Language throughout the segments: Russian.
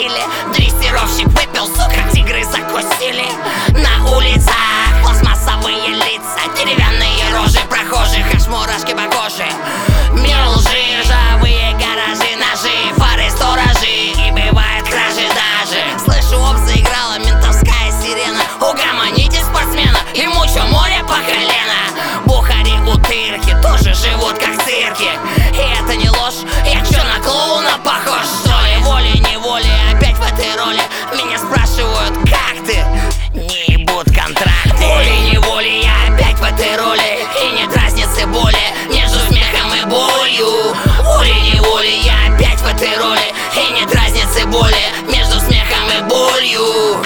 пили. Дрессировщик выпил, сука, тигры закусили. На улицах пластмассовые лица, деревянные рожи прохожих, аж мурашки по коже. Мир лжи, ржавые гаражи, ножи, фары, сторожи, и бывает кражи даже. Слышу, оп, заиграла ментовская сирена. Угомоните спортсмена, ему чё, море по колено. Бухари, утырки тоже живут как в цирке. И это не ложь, я чё, на клоуна похож, что ли? Волей-неволей опять в этой роли. Меня спрашивают, как ты? Не ебут контракты. Волей-неволей я опять в этой роли. И нет разницы более между смехом и болью. Волей-неволей я опять в этой роли. И нет разницы более между смехом и болью.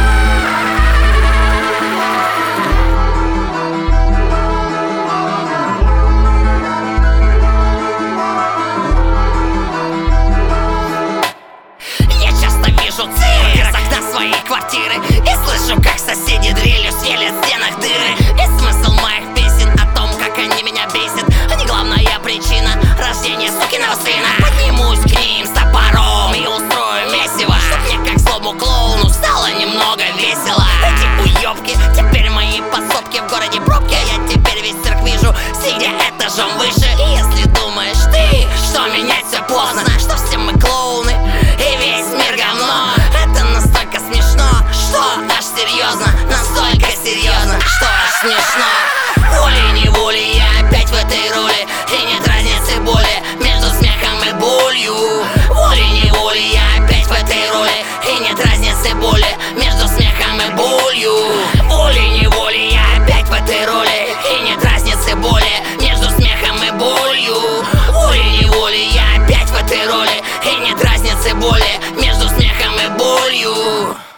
Цирк из окна своей квартиры и слышу, как соседи дрелью сверлят в стенах дыры. И смысл моих песен о том, как они меня бесят, а не главная причина рождения сукиного сына. Поднимусь к ним с топором и устрою месиво, чтоб мне, как злому клоуну, стало немного весело. Эти уёбки теперь мои подсобки, в городе пробки, а я теперь весь цирк вижу, сидя этажом выше. И если думаешь ты, что менять все поздно, что все мы клоуны и весь мир говно, это настолько смешно, что аж серьезно, настолько серьезно, что аж смешно. Волей-неволей я опять в этой роли, и нет разницы более между смехом и болью. Волей-неволей я опять в этой роли, и нет разницы более между смехом и болью. Волей-неволей я опять в этой роли, и нет разницы более между смехом и болью. Волей-неволей я опять в этой роли, и нет разницы более между смехом и болью.